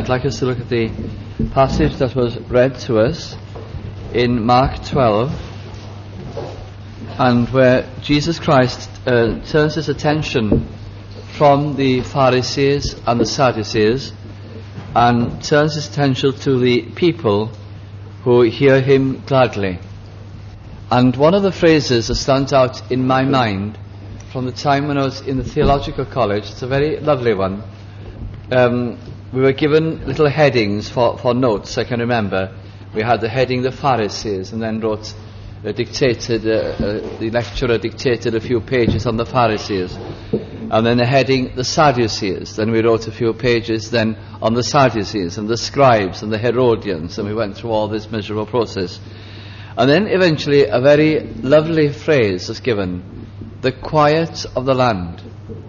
I'd like us to look at the passage that was read to us in Mark 12, and where Jesus Christ turns his attention from the Pharisees and the Sadducees and turns his attention to the people who hear him gladly. And one of the phrases that stands out in my mind from the time when I was in the theological college, it's a very lovely one. We were given little headings for notes. I can remember we had the heading the Pharisees, and then the lecturer dictated a few pages on the Pharisees, and then the heading the Sadducees. Then we wrote a few pages then on the Sadducees and the scribes and the Herodians, and we went through all this miserable process. And then eventually a very lovely phrase was given: the quiet of the land.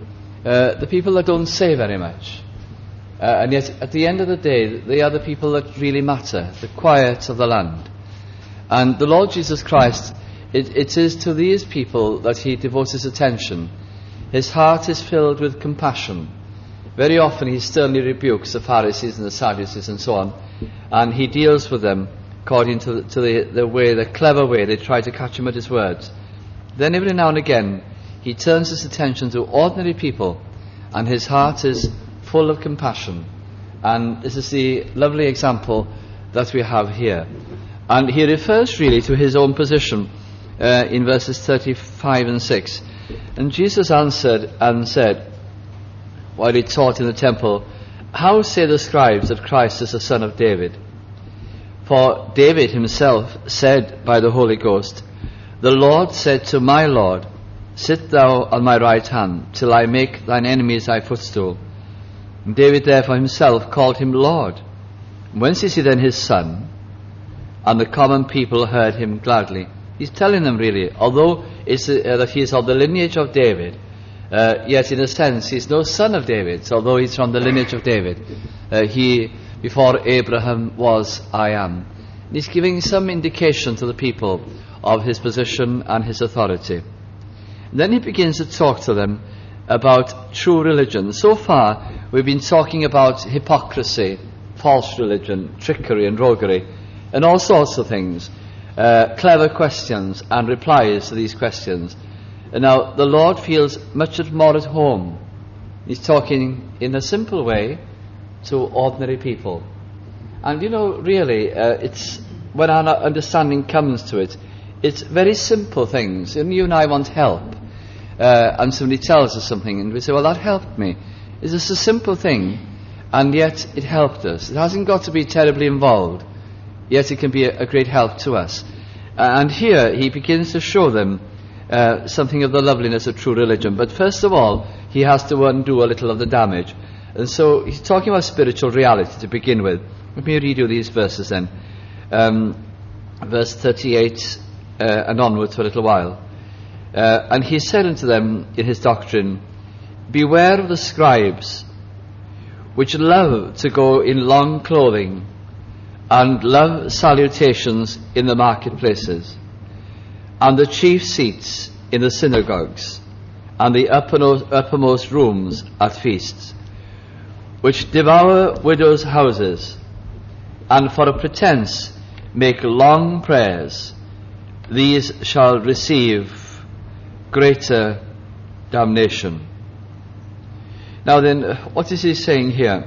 The people that don't say very much. And yet, at the end of the day, they are the people that really matter, the quiet of the land. And the Lord Jesus Christ, it is to these people that he devotes his attention. His heart is filled with compassion. Very often he sternly rebukes the Pharisees and the Sadducees and so on, and he deals with them according to the clever way they try to catch him at his words. Then every now and again, he turns his attention to ordinary people, and his heart is full of compassion. And this is the lovely example that we have here. And he refers really to his own position in verses 35 and 6. And Jesus answered and said, while he taught in the temple, "How say the scribes that Christ is the son of David? For David himself said by the Holy Ghost, 'The Lord said to my Lord, Sit thou on my right hand, till I make thine enemies thy footstool.' And David therefore himself called him Lord. Whence is he then his son?" And the common people heard him gladly. He's telling them really, although that he is of the lineage of David, yet in a sense he's no son of David, although he's from the lineage of David. He, before Abraham was, I am. And he's giving some indication to the people of his position and his authority. And then he begins to talk to them about true religion. So far, we've been talking about hypocrisy, false religion, trickery and roguery, and all sorts of things, clever questions and replies to these questions. And now the Lord feels much more at home. He's talking in a simple way to ordinary people. And really, it's when our understanding comes to it, it's very simple things. And you and I want help. And somebody tells us something and we say, well, that helped me. It's just a simple thing, and yet it helped us. It hasn't got to be terribly involved, yet it can be a great help to us. And here he begins to show them something of the loveliness of true religion. But first of all, he has to undo a little of the damage. And so he's talking about spiritual reality to begin with. Let me read you these verses then. Verse 38 and onwards for a little while. And he said unto them in his doctrine, Beware of the scribes, which love to go in long clothing, and love salutations in the marketplaces, and the chief seats in the synagogues, and the uppermost rooms at feasts, which devour widows' houses, and for a pretence make long prayers. These shall receive greater damnation. Now then, what is he saying here?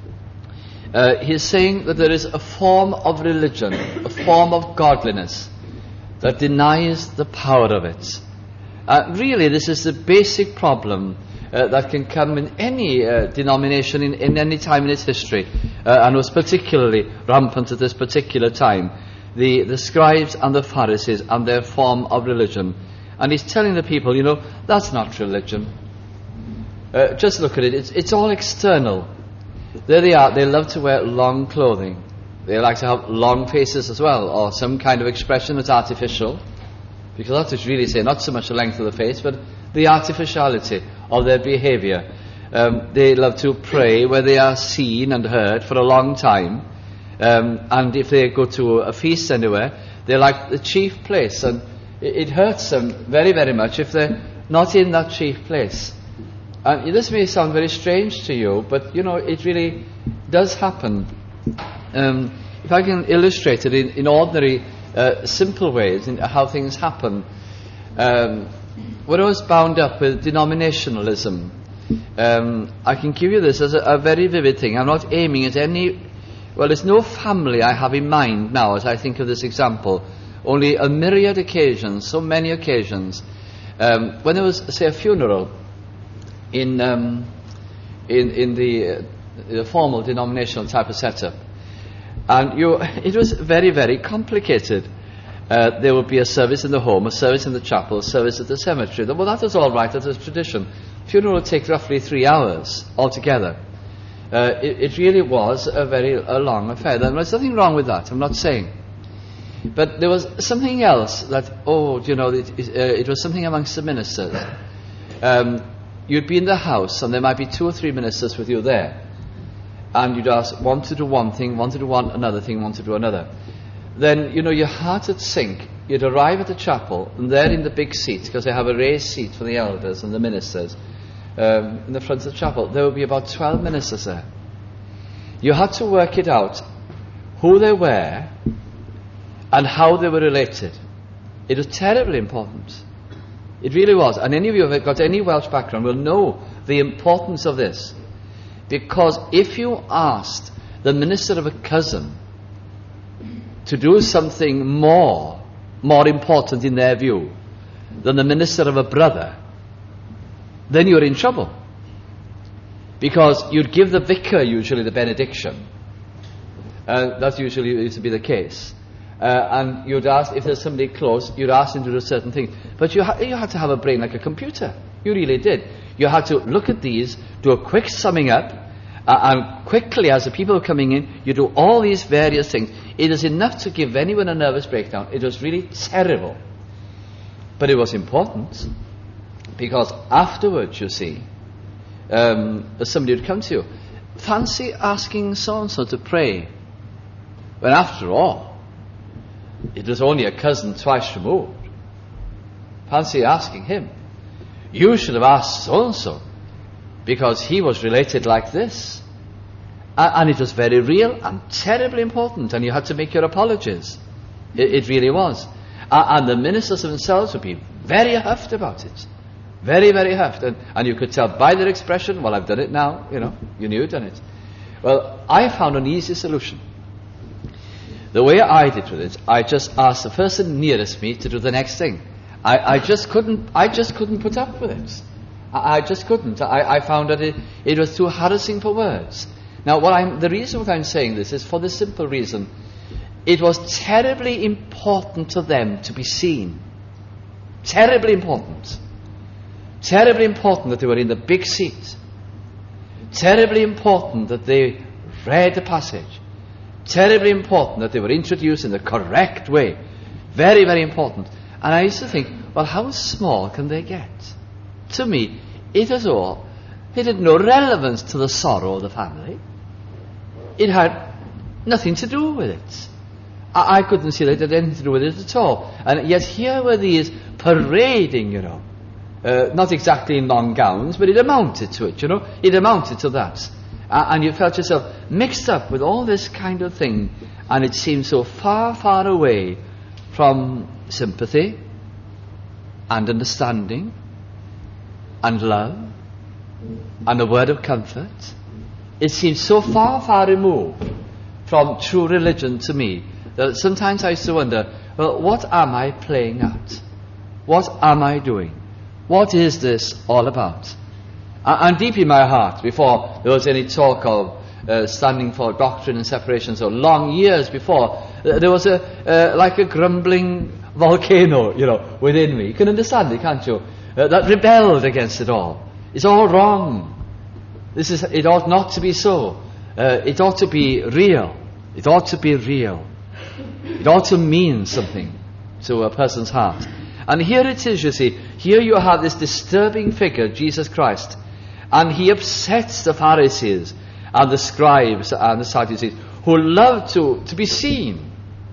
He's saying that there is a form of religion, a form of godliness that denies the power of it. Really, this is the basic problem that can come in any denomination in any time in its history, and was particularly rampant at this particular time. The scribes and the Pharisees and their form of religion. And he's telling the people, that's not religion. Just look at it. It's all external. There they are. They love to wear long clothing. They like to have long faces as well, or some kind of expression that's artificial. Because that is really saying not so much the length of the face, but the artificiality of their behavior. They love to pray where they are seen and heard for a long time. And if they go to a feast anywhere, they like the chief place. And it hurts them very, very much if they're not in that chief place. And this may sound very strange to you, but it really does happen. If I can illustrate it in ordinary, simple ways, in how things happen. When I was bound up with denominationalism, I can give you this as a very vivid thing. I'm not aiming at any... Well, there's no family I have in mind now as I think of this example. Only a myriad occasions, so many occasions. When there was, say, a funeral in the formal denominational type of setup, and it was very, very complicated. There would be a service in the home, a service in the chapel, a service at the cemetery. Well, that was all right, that was tradition. Funeral would take roughly 3 hours altogether. It really was a long affair. There's nothing wrong with that, I'm not saying. But there was something else that, it was something amongst the ministers. You'd be in the house, and there might be 2 or 3 ministers with you there. And you'd ask one to do one thing, one to do another thing, one to do another. Then, your heart would sink. You'd arrive at the chapel, and there in the big seat, because they have a raised seat for the elders and the ministers, in the front of the chapel, there would be about 12 ministers there. You had to work it out, who they were, and how they were related. It was terribly important. It really was. And any of you who have got any Welsh background will know the importance of this. Because if you asked the minister of a cousin to do something more important in their view than the minister of a brother, then you're in trouble. Because you'd give the vicar usually the benediction. That usually used to be the case. And you'd ask, if there's somebody close, you'd ask them to do certain things. But you had to have a brain like a computer. You really did. You had to look at these, do a quick summing up, and quickly, as the people were coming in, you do all these various things. It is enough to give anyone a nervous breakdown. It was really terrible. But it was important, because afterwards, you see, somebody would come to you. Fancy asking so-and-so to pray, when after all, it was only a cousin twice removed. Fancy asking him. You should have asked so-and-so, because he was related like this. And it was very real and terribly important, and you had to make your apologies. It really was. And the ministers themselves would be very huffed about it. Very, very huffed. And you could tell by their expression, well, I've done it now, you knew you'd done it. Well, I found an easy solution. The way I did with it, I just asked the person nearest me to do the next thing. I just couldn't put up with it. I just couldn't. I found that it was too harassing for words. Now, the reason why I'm saying this is for the simple reason, it was terribly important to them to be seen. Terribly important. Terribly important that they were in the big seat. Terribly important that they read the passage. Terribly important that they were introduced in the correct way. Very, very important. And I used to think, well, how small can they get? To me, it had no relevance to the sorrow of the family. It had nothing to do with it. I couldn't see that it had anything to do with it at all. And yet here were these parading, not exactly in long gowns, but it amounted to it, It amounted to that. And you felt yourself mixed up with all this kind of thing, and it seemed so far, far away from sympathy and understanding and love and a word of comfort. It seemed so far, far removed from true religion to me that sometimes I used to wonder, well, what am I playing at? What am I doing? What is this all about? And deep in my heart, before there was any talk of standing for doctrine and separation, so long years before, there was like a grumbling volcano, within me. You can understand it, can't you? That rebelled against it all. It's all wrong. It ought not to be so. It ought to be real. It ought to be real. It ought to mean something to a person's heart. And here it is, you see. Here you have this disturbing figure, Jesus Christ. And he upsets the Pharisees and the scribes and the Sadducees, who love to be seen.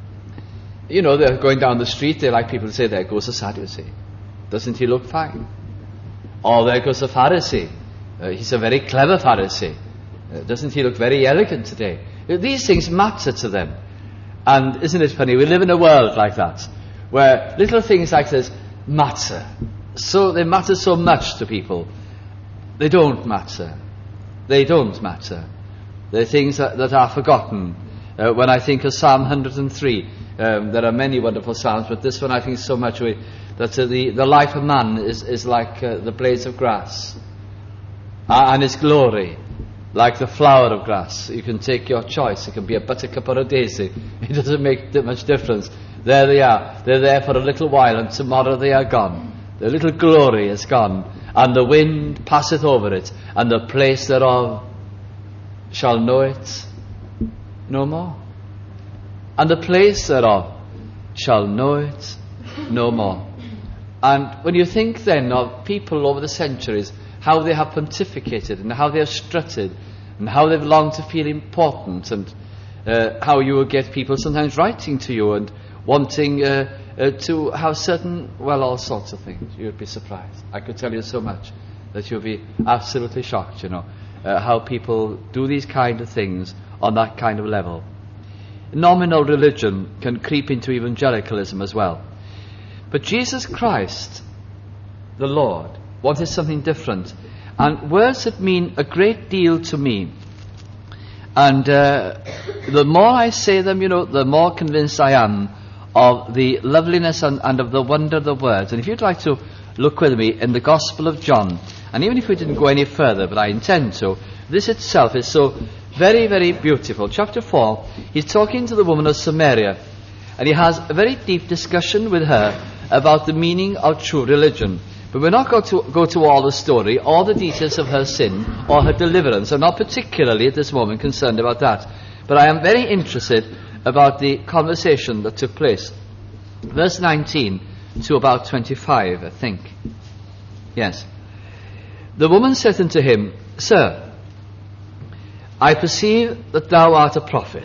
They're going down the street, they like people to say, there goes the Sadducee. Doesn't he look fine? Or there goes the Pharisee. He's a very clever Pharisee. Doesn't he look very elegant today? These things matter to them. And isn't it funny? We live in a world like that, where little things like this matter. So they matter so much to people. They don't matter. They don't matter. They're things that are forgotten. When I think of Psalm 103, there are many wonderful psalms, but this one I think so much that the life of man is like the blades of grass, and his glory like the flower of grass. You can take your choice. It can be a buttercup or a daisy. It doesn't make that much difference. There they are. They're there for a little while, and tomorrow they are gone. The little glory is gone, and the wind passeth over it, and the place thereof shall know it no more. And the place thereof shall know it no more. And when you think then of people over the centuries, how they have pontificated and how they have strutted and how they've longed to feel important, and how you will get people sometimes writing to you and wanting to have certain, well, all sorts of things. You'd be surprised. I could tell you so much that you'll be absolutely shocked, how people do these kind of things on that kind of level. Nominal religion can creep into evangelicalism as well. But Jesus Christ, the Lord, wanted something different. And words that mean a great deal to me. And the more I say them, the more convinced I am of the loveliness and of the wonder of the words. And if you'd like to look with me in the Gospel of John, and even if we didn't go any further, but I intend to, this itself is so very, very beautiful. Chapter 4, he's talking to the woman of Samaria, and he has a very deep discussion with her about the meaning of true religion. But we're not going to go to all the story, all the details of her sin or her deliverance. I'm not particularly at this moment concerned about that. But I am very interested about the conversation that took place. Verse 19 to about 25, I think. Yes. The woman said unto him, Sir, I perceive that thou art a prophet.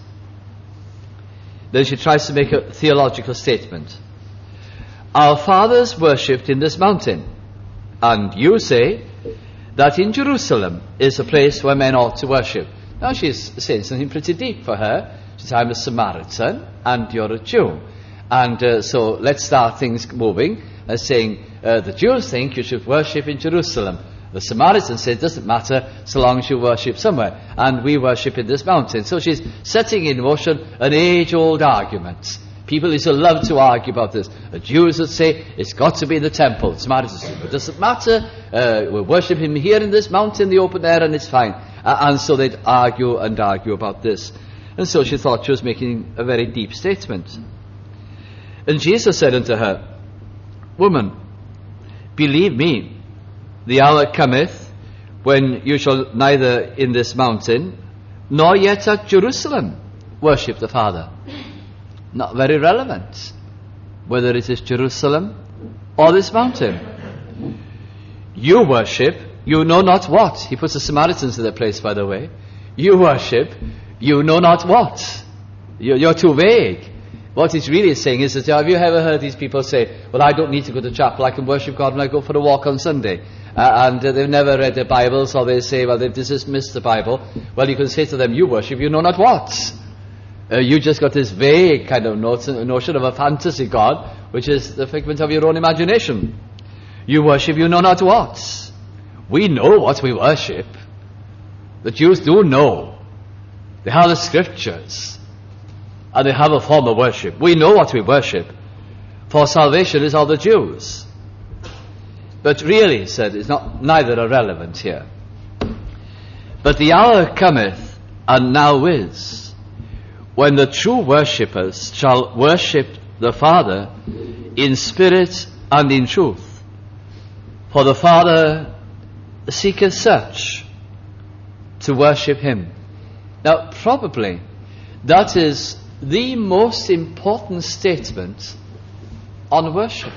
Then she tries to make a theological statement. Our fathers worshipped in this mountain, and you say that in Jerusalem is a place where men ought to worship. Now she's saying something pretty deep for her. She says, I'm a Samaritan, and you're a Jew. And so let's start things moving, saying the Jews think you should worship in Jerusalem. The Samaritans say it doesn't matter so long as you worship somewhere, and we worship in this mountain. So she's setting in motion an age-old argument. People used to love to argue about this. The Jews would say, it's got to be the temple. The Samaritans say, it doesn't matter. We'll worship him here in this mountain, the open air, and it's fine. And so they'd argue and argue about this. And so she thought she was making a very deep statement. And Jesus said unto her, Woman, believe me, the hour cometh when you shall neither in this mountain nor yet at Jerusalem worship the Father. Not very relevant whether it is Jerusalem or this mountain. You worship, you know not what. He puts the Samaritans in their place, by the way. You worship, you know not what. You're too vague. What he's really saying is that, have you ever heard these people say, well, I don't need to go to chapel, I can worship God when I go for a walk on Sunday. And they've never read their Bibles, or they say, well, they've dismissed the Bible. Well, you can say to them, you worship, you know not what. You just got this vague kind of notion of a fantasy God, which is the figment of your own imagination. You worship, you know not what. We know what we worship. The Jews do know. They have the scriptures, and they have a form of worship. We know what we worship, for salvation is of the Jews. But really, he said, it's neither are relevant here. But the hour cometh, and now is, when the true worshippers shall worship the Father in spirit and in truth. For the Father seeketh such to worship him. Now, probably, that is the most important statement on worship.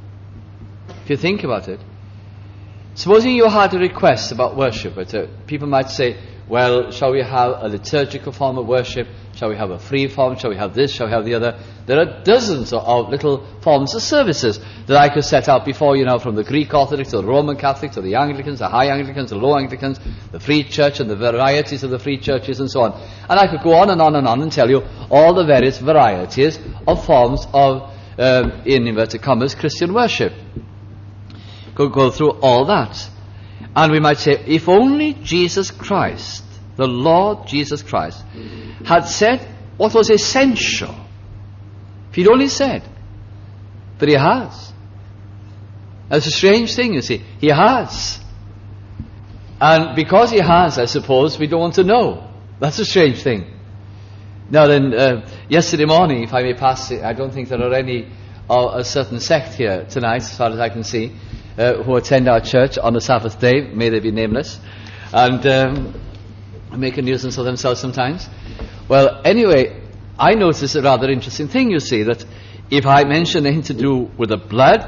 If you think about it. Supposing you had a request about worship, people might say, well, shall we have a liturgical form of worship? Shall we have a free form? Shall we have this? Shall we have the other? There are dozens of little forms of services that I could set out before you now, from the Greek Orthodox to the Roman Catholic to the Anglicans, the High Anglicans, the Low Anglicans, the Free Church and the varieties of the Free Churches and so on. And I could go on and on and on and tell you all the various varieties of forms of, in inverted commas, Christian worship. Could go through all that. And we might say, if only Jesus Christ, the Lord Jesus Christ, had said what was essential. If he'd only said. But he has. That's a strange thing, you see. He has. And because he has, I suppose, we don't want to know. That's a strange thing. Now then, yesterday morning, if I may pass it, I don't think there are any of a certain sect here tonight, as far as I can see, who attend our church on a Sabbath day, may they be nameless, and make a nuisance of themselves sometimes. Well, anyway, I noticed a rather interesting thing, you see, that if I mention anything to do with the blood,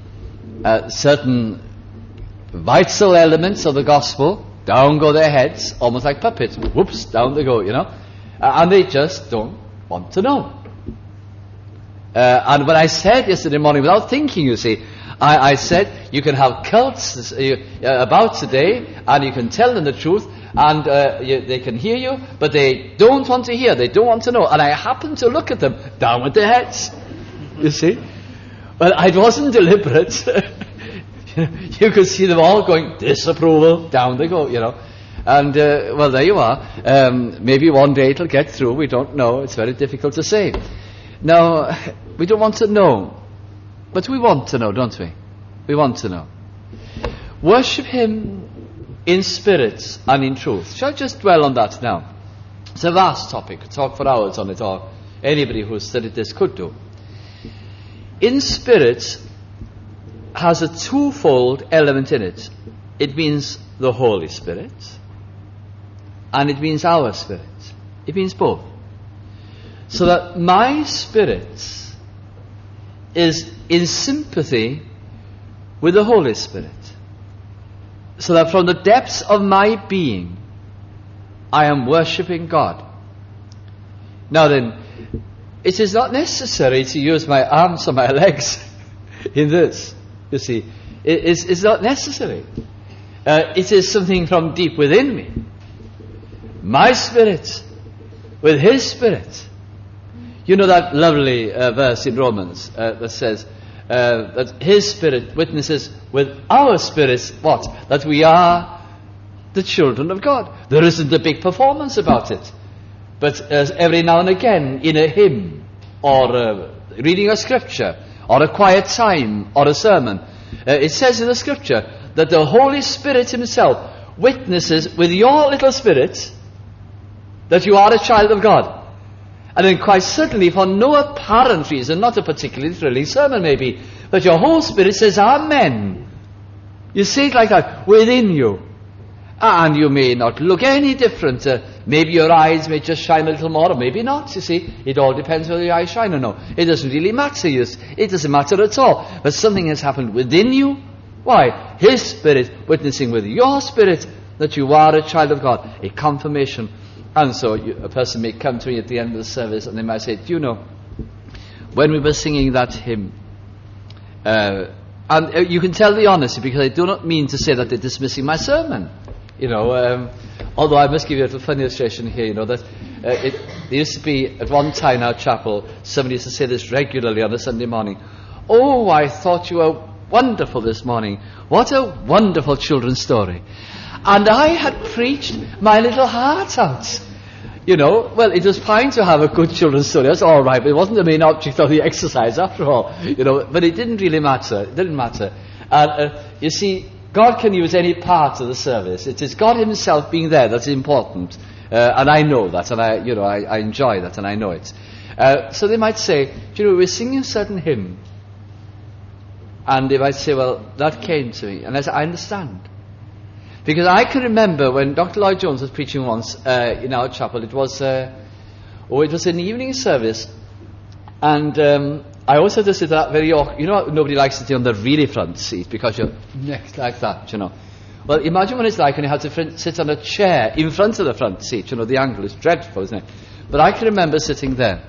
certain vital elements of the gospel, down go their heads, almost like puppets. Whoops, down they go, you know. And they just don't want to know. And when I said yesterday morning, without thinking, you see, I said you can have cults about today, and you can tell them the truth, and they can hear you, but they don't want to hear, they don't want to know. And I happened to look at them, down with their heads, you see. Well, it wasn't deliberate. You could see them all going, disapproval, down they go, you know. And, well, there you are. Maybe one day it'll get through, we don't know, it's very difficult to say. Now, we don't want to know, but we want to know, don't we? We want to know. Worship him in spirit and in truth. Shall I just dwell on that now? It's a vast topic. Could talk for hours on it, or anybody who's studied this could do. In spirit has a twofold element in it. It means the Holy Spirit, and it means our spirit. It means both. So that my spirit is in sympathy with the Holy Spirit. So that from the depths of my being, I am worshipping God. Now then, it is not necessary to use my arms or my legs in this, you see. It's not necessary. It is something from deep within me. My spirit with his spirit. You know that lovely verse in Romans that says that his spirit witnesses with our spirits, what? That we are the children of God. There isn't a big performance about it. But every now and again, in a hymn, or reading a scripture, or a quiet time, or a sermon, it says in the scripture that the Holy Spirit himself witnesses with your little spirit that you are a child of God. And then quite certainly, for no apparent reason, not a particularly thrilling sermon maybe, but your whole spirit says, Amen. You say it like that, within you. And you may not look any different. Maybe your eyes may just shine a little more, or maybe not, you see. It all depends whether your eyes shine or no. It doesn't really matter, it doesn't matter at all. But something has happened within you. Why? His spirit witnessing with your spirit that you are a child of God. A confirmation. And so a person may come to me at the end of the service and they might say, do you know, when we were singing that hymn, and you can tell the honesty, because I do not mean to say that they're dismissing my sermon. You know, although I must give you a funny illustration here, you know, that there used to be, at one time in our chapel, somebody used to say this regularly on a Sunday morning. Oh, I thought you were wonderful this morning. What a wonderful children's story. And I had preached my little heart out. You know, well, it was fine to have a good children's story. That's all right, but it wasn't the main object of the exercise after all. You know, but it didn't really matter. It didn't matter. And you see, God can use any part of the service. It is God himself being there that's important. And I know that, and I enjoy that, and I know it. So they might say, do you know, we're singing a certain hymn. And they might say, well, that came to me. And I say, I understand. Because I can remember when Dr. Lloyd Jones was preaching once in our chapel, it was an evening service, and I also had to sit that very awkward. You know, nobody likes sitting on the really front seat because you're next like that, you know. Well, imagine what it's like when you have to sit on a chair in front of the front seat. You know, the angle is dreadful, isn't it? But I can remember sitting there.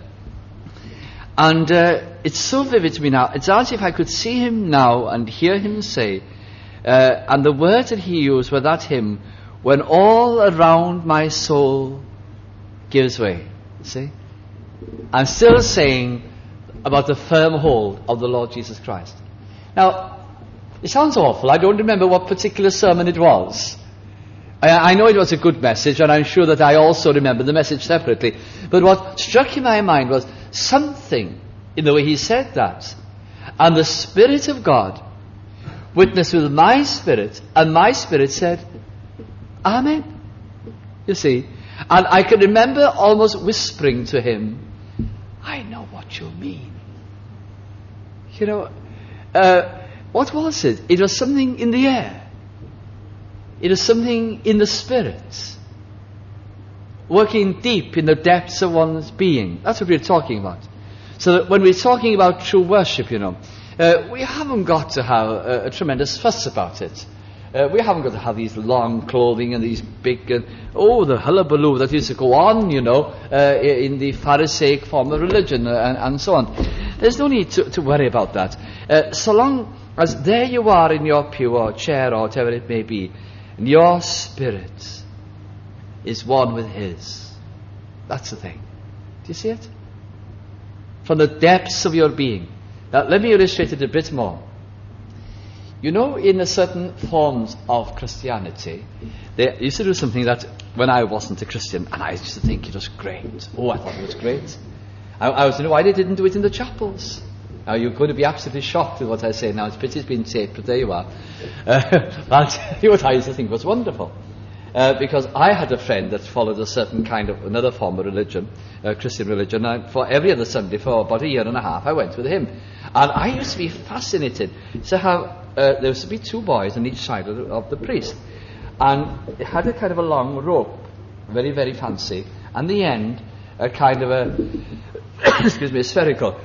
And it's so vivid to me now. It's as if I could see him now and hear him say, and the words that he used were that hymn, when all around my soul gives way. See? I'm still saying about the firm hold of the Lord Jesus Christ. Now, it sounds awful. I don't remember what particular sermon it was. I know it was a good message, and I'm sure that I also remember the message separately. But what struck in my mind was something in the way he said that. And the Spirit of God witnessed with my spirit, and my spirit said, Amen. You see? And I can remember almost whispering to him, I know what you mean. You know, what was it? It was something in the air. It was something in the spirit. Working deep in the depths of one's being. That's what we're talking about. So that when we're talking about true worship, you know, we haven't got to have a tremendous fuss about it. We haven't got to have these long clothing and these big, the hullabaloo that used to go on, you know, in the Pharisaic form of religion and so on. There's no need to worry about that. So long as there you are in your pew or chair or whatever it may be, and your spirit is one with his. That's the thing. Do you see it? From the depths of your being. Now, let me illustrate it a bit more. You know, in certain forms of Christianity, they used to do something that when I wasn't a Christian, and I used to think it was great. Oh, I thought it was great. I was wondering why they didn't do it in the chapels. Now, you're going to be absolutely shocked with what I say now. It's pity it's been taped, but there you are. I'll tell you what I used to think was wonderful. Because I had a friend that followed a certain kind of, another form of religion, Christian religion, and for every other Sunday for about a year and a half I went with him. And I used to be fascinated to have, there used to be two boys on each side of the priest. And it had a kind of a long rope, very, very fancy, and the end, a kind of a, a spherical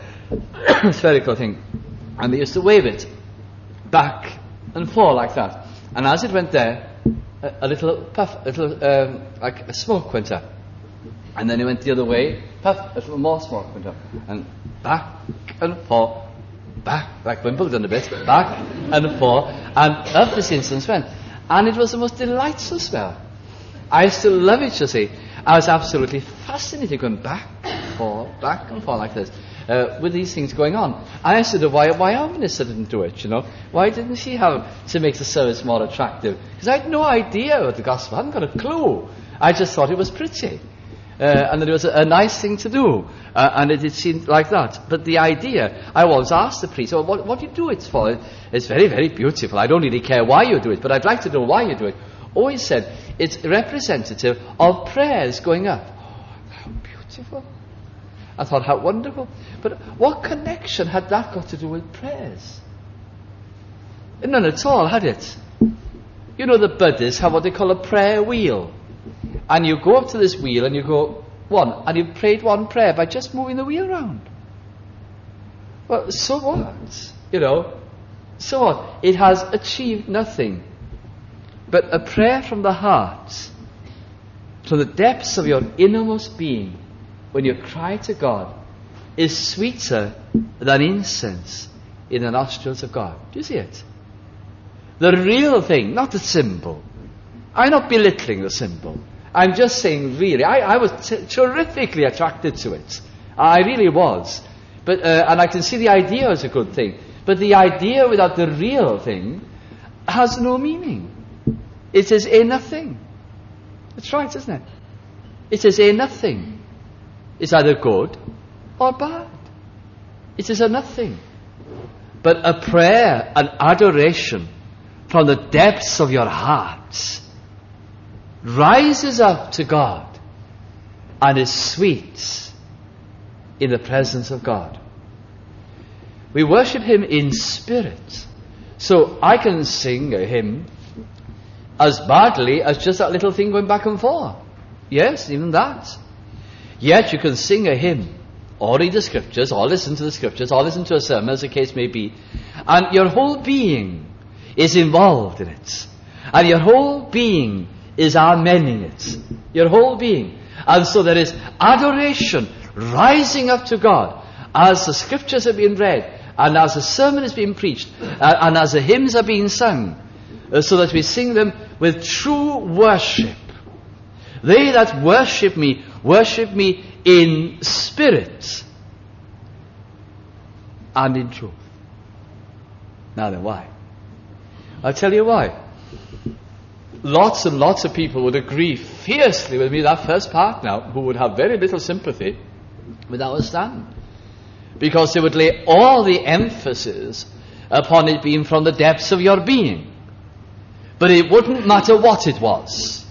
thing. And they used to wave it back and forth like that. And as it went there, a little puff, like a smoke went up. And then it went the other way, puff, a little more smoke went up. And back and forth, back, like Wimbledon a bit, back and forth, and up this incense went. And it was the most delightful smell. I still love it, you see. I was absolutely fascinated going back and forth like this. With these things going on. And I said, why our minister didn't do it, you know? Why didn't she have to make the service more attractive? Because I had no idea what the gospel, I hadn't got a clue. I just thought it was pretty. And that it was a nice thing to do. And it seemed like that. But the idea, I always asked the priest, what do you do it for? It's very, very beautiful. I don't really care why you do it, but I'd like to know why you do it. Oh, he said, it's representative of prayers going up. Oh, how beautiful. I thought, how wonderful. But what connection had that got to do with prayers? None at all, had it? You know, the Buddhists have what they call a prayer wheel. And you go up to this wheel and you go, one, and you've prayed one prayer by just moving the wheel around. Well, so what? You know, so what? It has achieved nothing. But a prayer from the heart, from the depths of your innermost being, when you cry to God, is sweeter than incense in the nostrils of God. Do you see it? The real thing, not the symbol. I'm not belittling the symbol. I'm just saying, really, I was terrifically attracted to it. I really was. But and I can see the idea is a good thing. But the idea without the real thing has no meaning. It is a nothing. That's right, isn't it? It is a nothing. It's either good or bad. It is a nothing. But a prayer, an adoration from the depths of your heart rises up to God and is sweet in the presence of God. We worship Him in spirit. So I can sing a hymn as badly as just that little thing going back and forth. Yes, even that. Yet you can sing a hymn, or read the scriptures, or listen to the scriptures, or listen to a sermon, as the case may be, and your whole being is involved in it. And your whole being is amening it. Your whole being. And so there is adoration rising up to God as the scriptures are being read, and as the sermon is being preached, and as the hymns are being sung, so that we sing them with true worship. They that worship me in spirit and in truth. Now then, why? I'll tell you why. Lots and lots of people would agree fiercely with me, that first part now, who would have very little sympathy with our stand. Because they would lay all the emphasis upon it being from the depths of your being. But it wouldn't matter what it was.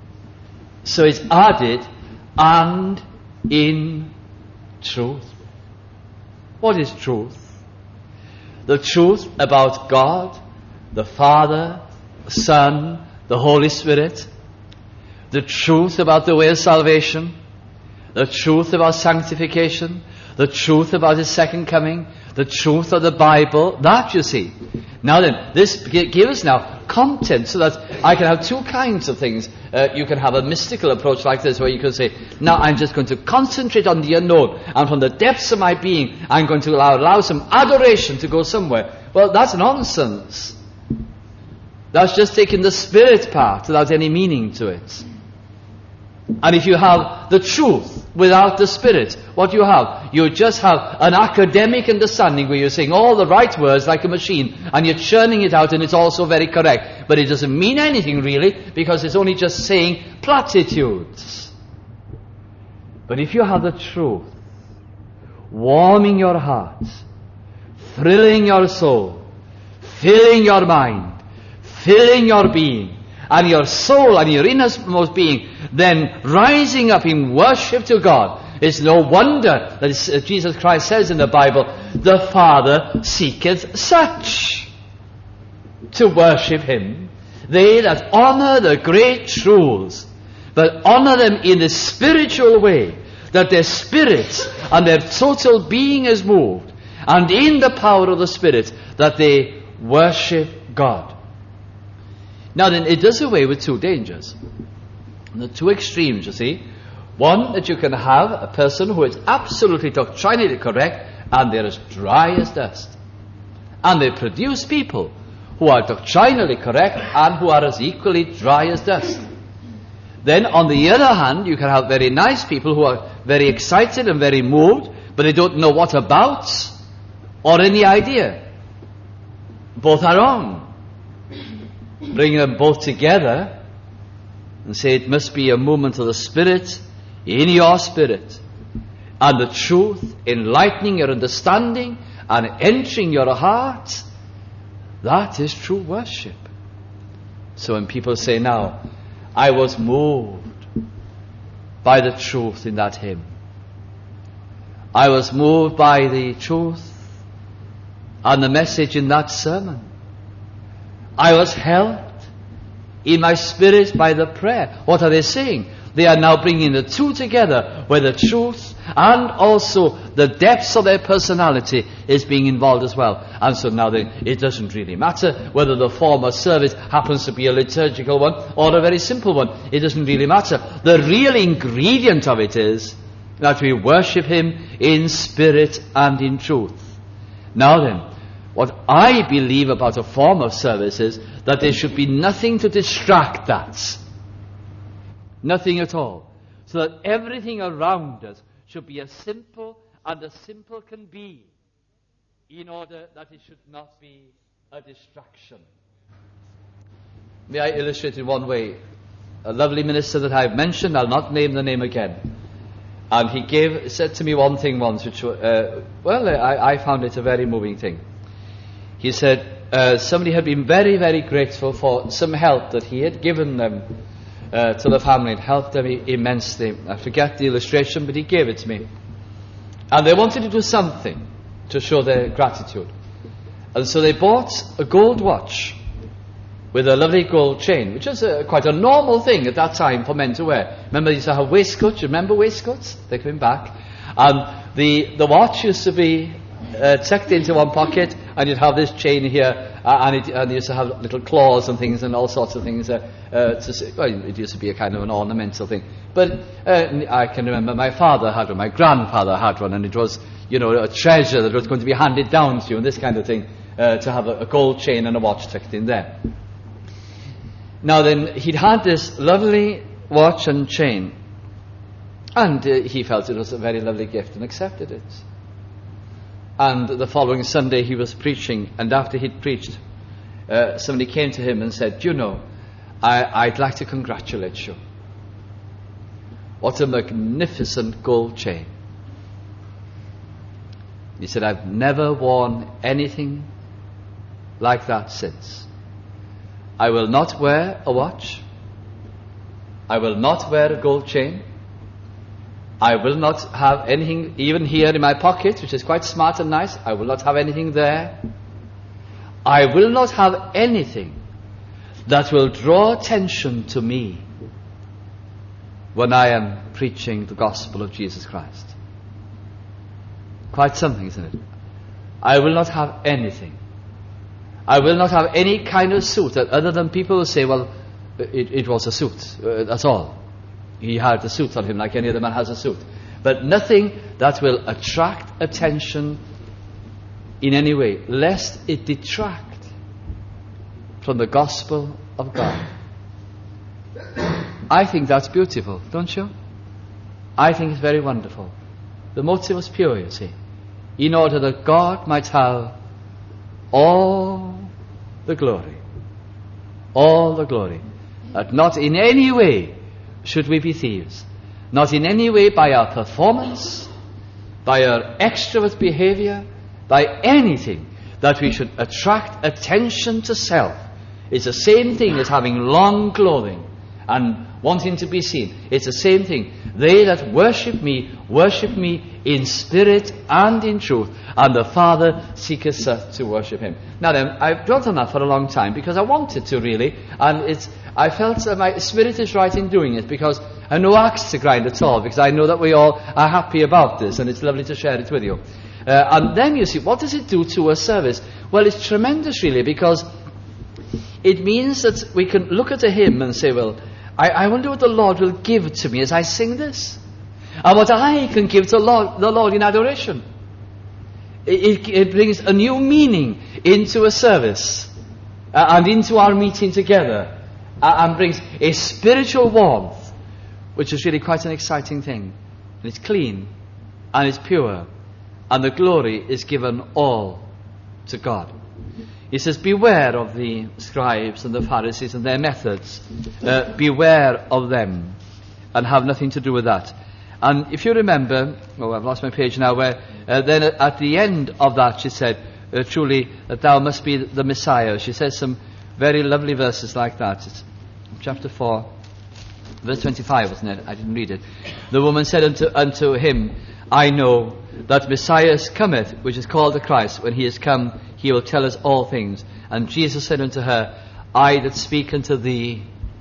So it's added, and in truth. What is truth? The truth about God, the Father, the Son, the Holy Spirit. The truth about the way of salvation. The truth about sanctification. The truth about His second coming. The truth of the Bible. That, you see. Now then, this gives now content so that I can have two kinds of things. You can have a mystical approach like this, where you can say, now I'm just going to concentrate on the unknown, and from the depths of my being I'm going to allow some adoration to go somewhere. Well, that's nonsense. That's just taking the spirit part without any meaning to it. And if you have the truth without the spirit, what do you have? You just have an academic understanding where you're saying all the right words like a machine, and you're churning it out, and it's also very correct. But it doesn't mean anything really, because it's only just saying platitudes. But if you have the truth warming your heart, thrilling your soul, filling your mind, filling your being, and your soul and your innermost being, then rising up in worship to God, it's no wonder that Jesus Christ says in the Bible, the Father seeketh such to worship Him. They that honor the great truths, but honor them in a spiritual way, that their spirit and their total being is moved, and in the power of the Spirit, that they worship God. Now then, it does away with two dangers. The two extremes, you see. One, that you can have a person who is absolutely doctrinally correct, and they're as dry as dust. And they produce people who are doctrinally correct, and who are as equally dry as dust. Then, on the other hand, you can have very nice people who are very excited and very moved, but they don't know what about, or any idea. Both are wrong. Bring them both together and say it must be a movement of the Spirit in your spirit, and the truth enlightening your understanding and entering your heart. That is true worship. So when people say now, I was moved by the truth in that hymn, I was moved by the truth and the message in that sermon, I was helped in my spirit by the prayer. What are they saying? They are now bringing the two together, where the truth and also the depths of their personality is being involved as well. And so now it doesn't really matter whether the form of service happens to be a liturgical one or a very simple one. It doesn't really matter. The real ingredient of it is that we worship Him in spirit and in truth. Now then, what I believe about a form of service is that there should be nothing to distract that. Nothing at all. So that everything around us should be as simple and as simple can be, in order that it should not be a distraction. May I illustrate in one way? A lovely minister that I've mentioned, I'll not name the name again, and he said to me one thing once, which, I found it a very moving thing. He said somebody had been very, very grateful for some help that he had given them to the family. It helped them immensely. I forget the illustration, but he gave it to me. And they wanted to do something to show their gratitude. And so they bought a gold watch with a lovely gold chain, which was quite a normal thing at that time for men to wear. Remember, they used to have waistcoats. You remember waistcoats? They're coming back. And the watch used to be tucked into one pocket, and you'd have this chain here, and it used to have little claws and things and all sorts of things. It used to be a kind of an ornamental thing. But I can remember my father had one, my grandfather had one, and it was, a treasure that was going to be handed down to you, and this kind of thing, to have a gold chain and a watch tucked in there. Now then, he'd had this lovely watch and chain, and he felt it was a very lovely gift and accepted it. And the following Sunday he was preaching, and after he'd preached, somebody came to him and said, I'd like to congratulate you. What a magnificent gold chain. He said, I've never worn anything like that since. I will not wear a watch. I will not wear a gold chain. I will not have anything even here in my pocket, which is quite smart and nice. I will not have anything there. I will not have anything that will draw attention to me when I am preaching the gospel of Jesus Christ. Quite something, isn't it? I will not have anything. I will not have any kind of suit that other than people will say, well, it was a suit. That's all. He had a suit on him like any other man has a suit. But nothing that will attract attention in any way, lest it detract from the gospel of God. I think that's beautiful, don't you? I think it's very wonderful. The motive was pure, you see, in order that God might have all the glory. All the glory. That not in any way should we be thieves. Not in any way by our performance, by our extravagant behavior, by anything that we should attract attention to self. It's the same thing as having long clothing and wanting to be seen. It's the same thing. They that worship me in spirit and in truth, and the Father seeketh such to worship him. Now then, I've dwelt on that for a long time because I wanted to really, and I felt that my spirit is right in doing it, because I have no axe to grind at all, because I know that we all are happy about this, and it's lovely to share it with you. And then you see, what does it do to a service? Well, it's tremendous really, because it means that we can look at a hymn and say, well, I wonder what the Lord will give to me as I sing this, and what I can give to the Lord in adoration. It brings a new meaning into a service and into our meeting together, and brings a spiritual warmth, which is really quite an exciting thing. And it's clean, and it's pure, and the glory is given all to God. He says, beware of the scribes and the Pharisees and their methods. Beware of them, and have nothing to do with that. And if you remember, I've lost my page now, where then at the end of that she said, truly that thou must be the Messiah. She says some very lovely verses like that. It's chapter 4, verse 25, wasn't it? I didn't read it. The woman said unto him, I know that Messiah cometh, which is called the Christ. When he is come, he will tell us all things. And Jesus said unto her, I that speak unto thee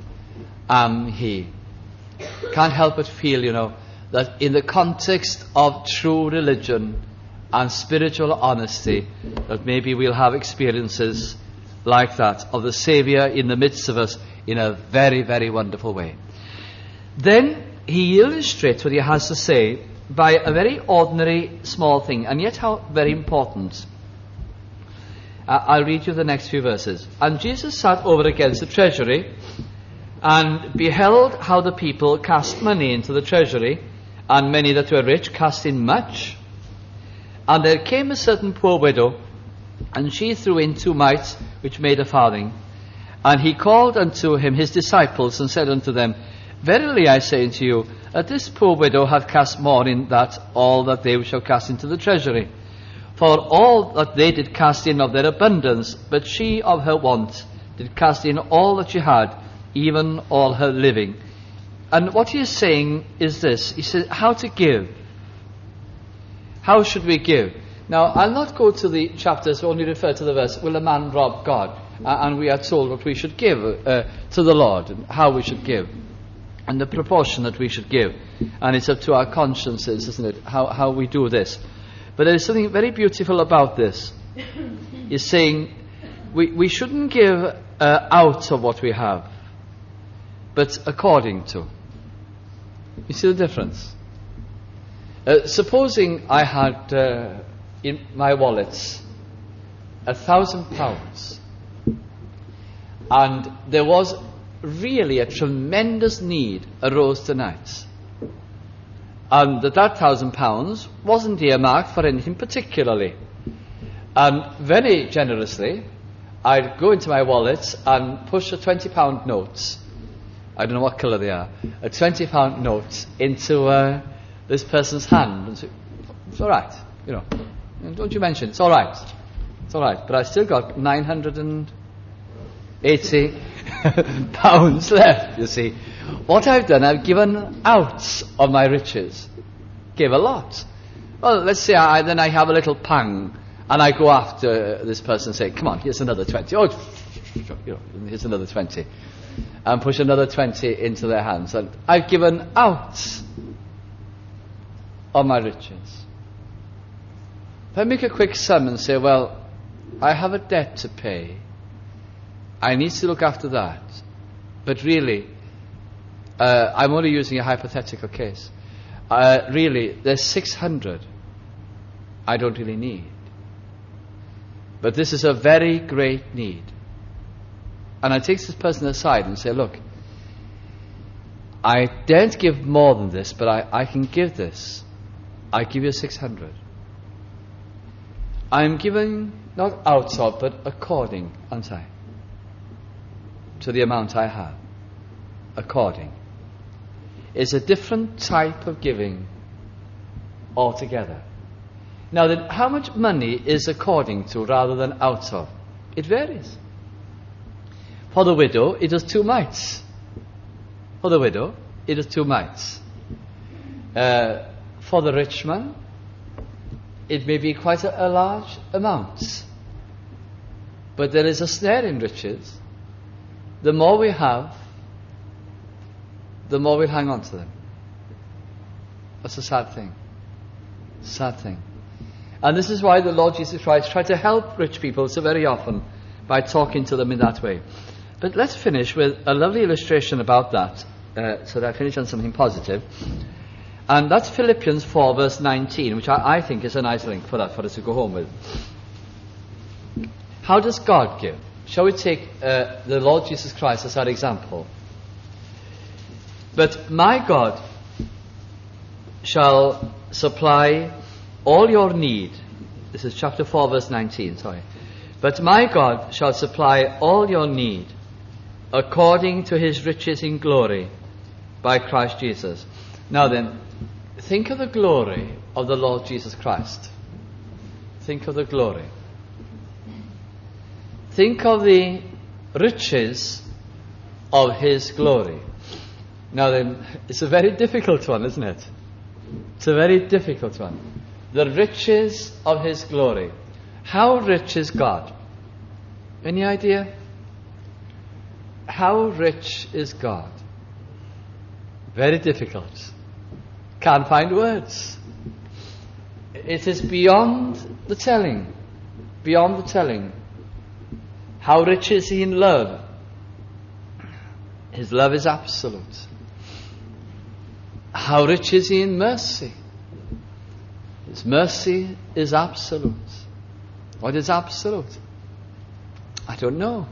am he. Can't help but feel, that in the context of true religion and spiritual honesty, that maybe we'll have experiences like that of the Saviour in the midst of us in a very, very wonderful way. Then he illustrates what he has to say by a very ordinary small thing, and yet how very important. I'll read you the next few verses. And Jesus sat over against the treasury, and beheld how the people cast money into the treasury, and many that were rich cast in much. And there came a certain poor widow, and she threw in 2 mites, which made a farthing. And he called unto him his disciples, and said unto them, Verily I say unto you, that this poor widow hath cast more in that all that they shall cast into the treasury. For all that they did cast in of their abundance, but she of her want did cast in all that she had, even all her living. And what he is saying is this. He says, how to give. How should we give? Now, I'll not go to the chapters, only refer to the verse, will a man rob God? And we are told what we should give to the Lord, and how we should give, and the proportion that we should give. And it's up to our consciences, isn't it, how we do this. But there is something very beautiful about this. He's saying, we shouldn't give out of what we have, but according to. You see the difference? Supposing I had in my wallets £1,000, and there was really a tremendous need arose tonight, and that £1,000 wasn't earmarked for anything particularly, and very generously I'd go into my wallet and push a £20 note, I don't know what colour they are, a £20 note into this person's hand and say, it's all right, don't you mention, it's all right, but I still got £980 left, you see. What I've done, I've given out of my riches. Gave a lot. Well, let's say then I have a little pang, and I go after this person and say, come on, here's another 20. Oh, here's another 20. And push another 20 into their hands. And I've given out of my riches. If I make a quick sum and say, well, I have a debt to pay, I need to look after that. But really, I'm only using a hypothetical case. Really, there's 600 I don't really need. But this is a very great need. And I take this person aside and say, look, I daren't give more than this, but I can give this. I give you 600. I'm giving not out of, but according, aren't I? To the amount I have. According. It's a different type of giving altogether. Now then, how much money is according to rather than out of? It varies. For the widow, it is 2 mites. For the widow, it is 2 mites. For the rich man, it may be quite a large amount. But there is a snare in riches. The more we have, the more we'll hang on to them. That's a sad thing. Sad thing. And this is why the Lord Jesus Christ tried to help rich people so very often by talking to them in that way. But let's finish with a lovely illustration about that, so that I finish on something positive. And that's Philippians 4 verse 19, which I think is a nice link for that, for us to go home with. How does God give? Shall we take the Lord Jesus Christ as our example? But my God shall supply all your need. This is chapter 4 verse 19, sorry. But my God shall supply all your need according to his riches in glory by Christ Jesus. Now then, think of the glory of the Lord Jesus Christ. Think of the glory. Think of the riches of his glory. Now then, it's a very difficult one, isn't it? It's a very difficult one. The riches of his glory. How rich is God? Any idea? How rich is God? Very difficult. Can't find words. It is beyond the telling. Beyond the telling. How rich is he in love? His love is absolute. How rich is he in mercy? His mercy is absolute. What is absolute? I don't know.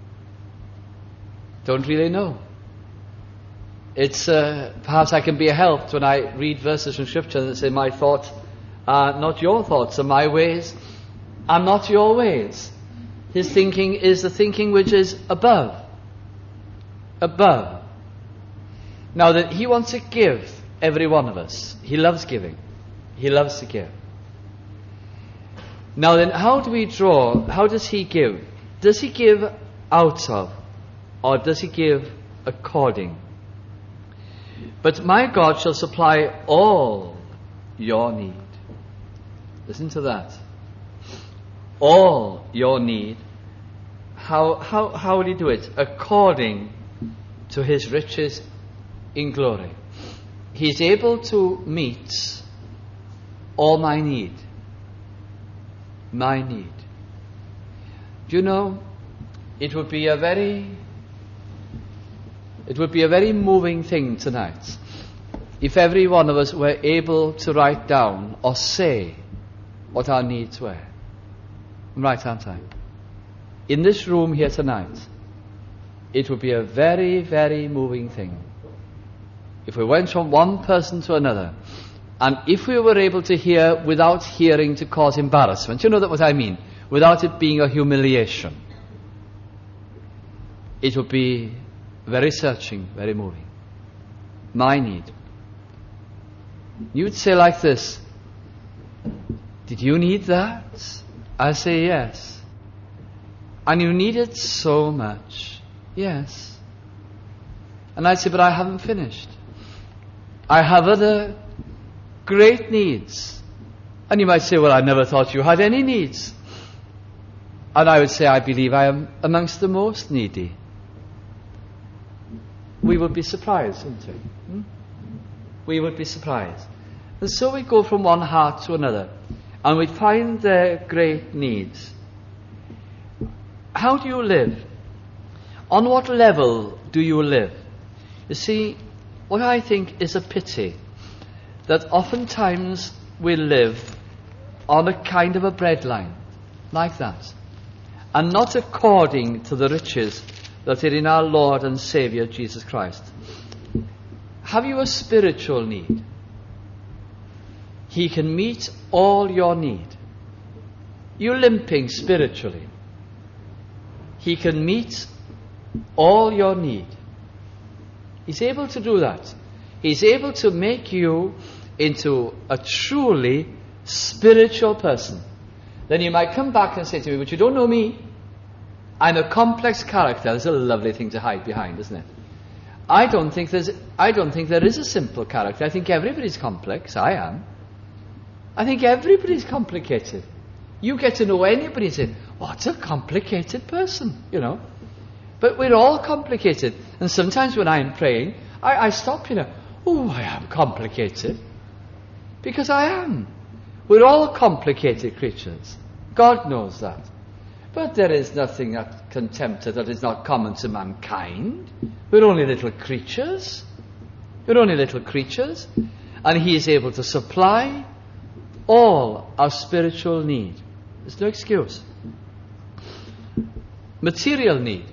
Don't really know. It's perhaps I can be helped when I read verses from Scripture that say, my thoughts are not your thoughts, and my ways are not your ways. His thinking is the thinking which is above. Above. Now that he wants to give every one of us. He loves giving. He loves to give. Now then, how do we draw? How does he give? Does he give out of? Or does he give according? But my God shall supply all your need. Listen to that. All your need. How will he do it? According to his riches in glory. He's able to meet all my need. My need. Do you know, it would be a very moving thing tonight if every one of us were able to write down or say what our needs were. I'm right, aren't I? In this room here tonight, it would be a very, very moving thing if we went from one person to another, and if we were able to hear without hearing to cause embarrassment. You know that what I mean? Without it being a humiliation. It would be very searching, very moving. My need. You would say like this, did you need that? I say yes. And you need it so much. Yes. And I'd say, but I haven't finished. I have other great needs. And you might say, well, I never thought you had any needs. And I would say, I believe I am amongst the most needy. We would be surprised, wouldn't we? We would be surprised. And so we go from one heart to another, and we find their great needs. How do you live? On what level do you live? You see, what I think is a pity, that oftentimes we live on a kind of a breadline, like that, and not according to the riches that are in our Lord and Saviour Jesus Christ. Have you a spiritual need? He can meet all your need. You're limping spiritually. He can meet all your need. He's able to do that. He's able to make you into a truly spiritual person. Then you might come back and say to me, but you don't know me. I'm a complex character. That's a lovely thing to hide behind, isn't it? I don't think there is a simple character. I think everybody's complex. I am. I think everybody's complicated. You get to know anybody and say, what a complicated person, you know. But we're all complicated. And sometimes when I'm praying, I stop, Oh, I am complicated. Because I am. We're all complicated creatures. God knows that. But there is nothing that can tempt us that is not common to mankind. We're only little creatures. We're only little creatures. And He is able to supply all our spiritual need. There's no excuse. Material need.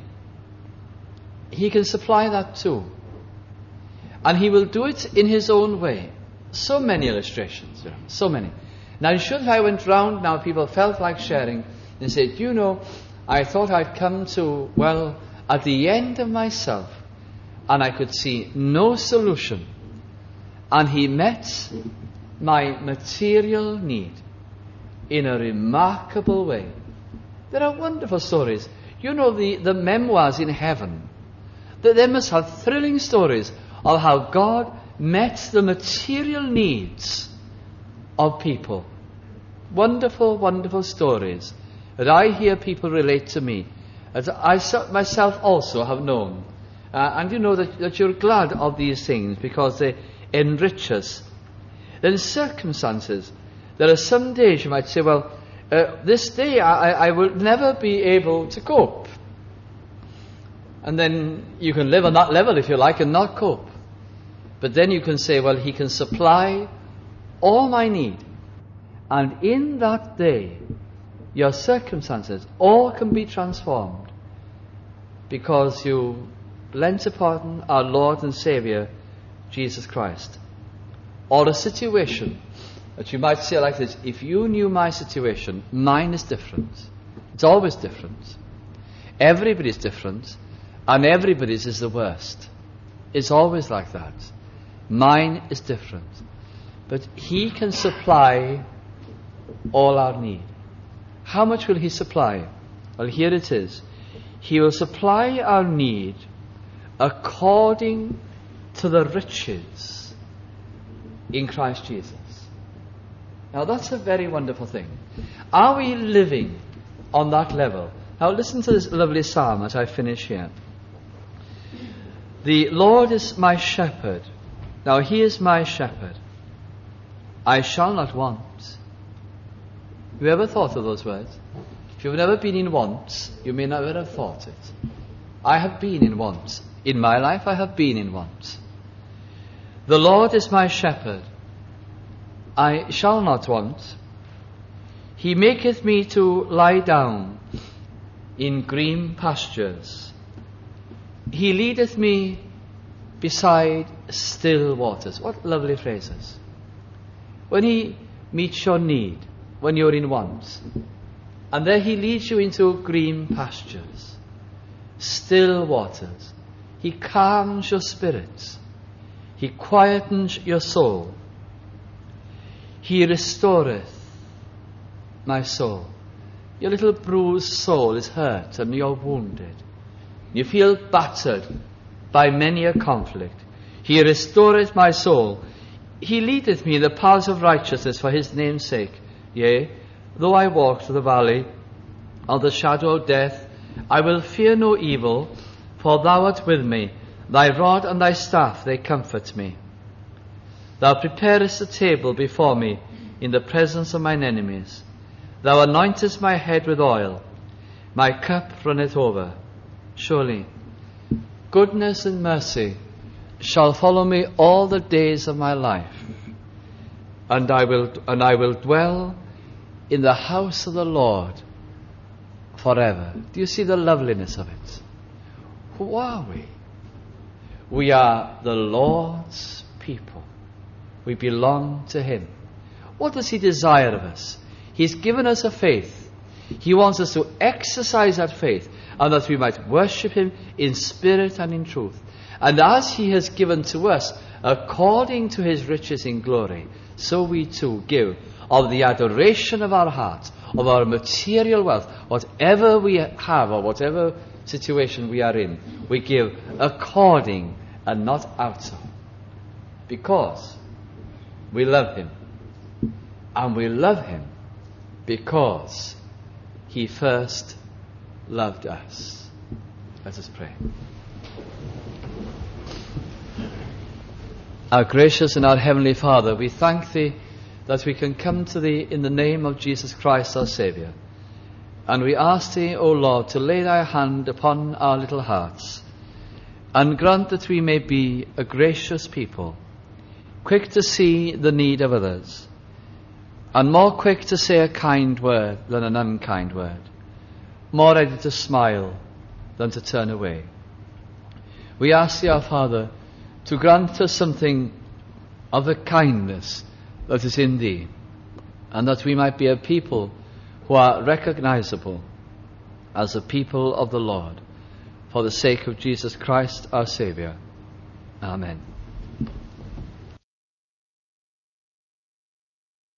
He can supply that too. And He will do it in His own way. So many illustrations, so many. Now, I'm sure if I went round now, people felt like sharing and said, I thought I'd come to, at the end of myself, and I could see no solution. And He met my material need in a remarkable way. There are wonderful stories. The memoirs in heaven, they must have thrilling stories of how God met the material needs of people. Wonderful, wonderful stories that I hear people relate to me, that I myself also have known. And you know that you're glad of these things because they enrich us. Then circumstances. There are some days you might say, this day I will never be able to cope. And then you can live on that level if you like and not cope. But then you can say, He can supply all my need. And in that day, your circumstances all can be transformed because you lent upon our Lord and Saviour, Jesus Christ. Or a situation that you might say like this, if you knew my situation, mine is different. It's always different. Everybody's different, and everybody's is the worst. It's always like that. Mine is different. But He can supply all our need. How much will He supply? Well, here it is. He will supply our need according to the riches in Christ Jesus. Now that's a very wonderful thing. Are we living on that level? Now listen to this lovely psalm as I finish here. The Lord is my shepherd. Now He is my shepherd. I shall not want. Have you ever thought of those words? If you've never been in want, you may never have thought it. I have been in want. In my life I have been in want. The Lord is my shepherd. I shall not want. He maketh me to lie down in green pastures. He leadeth me beside still waters. What lovely phrases. When He meets your need, when you're in want, and there He leads you into green pastures, still waters. He calms your spirits. He quietens your soul. He restoreth my soul. Your little bruised soul is hurt and you're wounded. You feel battered by many a conflict. He restoreth my soul. He leadeth me in the paths of righteousness for His name's sake. Yea, though I walk through the valley of the shadow of death, I will fear no evil, for Thou art with me. Thy rod and Thy staff, they comfort me. Thou preparest a table before me in the presence of mine enemies. Thou anointest my head with oil. My cup runneth over. Surely goodness and mercy shall follow me all the days of my life, and I will dwell in the house of the Lord forever. Do you see the loveliness of it? Who are we? We are the Lord's people. We belong to Him. What does He desire of us? He's given us a faith. He wants us to exercise that faith, and that we might worship Him in spirit and in truth. And as He has given to us according to His riches in glory, so we too give of the adoration of our hearts, of our material wealth, whatever we have or whatever situation we are in, we give according and not out of. Because we love Him. And we love Him because He first loved us. Let us pray. Our gracious and our heavenly Father, we thank Thee that we can come to Thee in the name of Jesus Christ our Saviour. And we ask Thee, O Lord, to lay Thy hand upon our little hearts and grant that we may be a gracious people, quick to see the need of others, and more quick to say a kind word than an unkind word, more ready to smile than to turn away. We ask Thee, our Father, to grant us something of the kindness that is in Thee, and that we might be a people who are recognizable as the people of the Lord, for the sake of Jesus Christ our Saviour. Amen.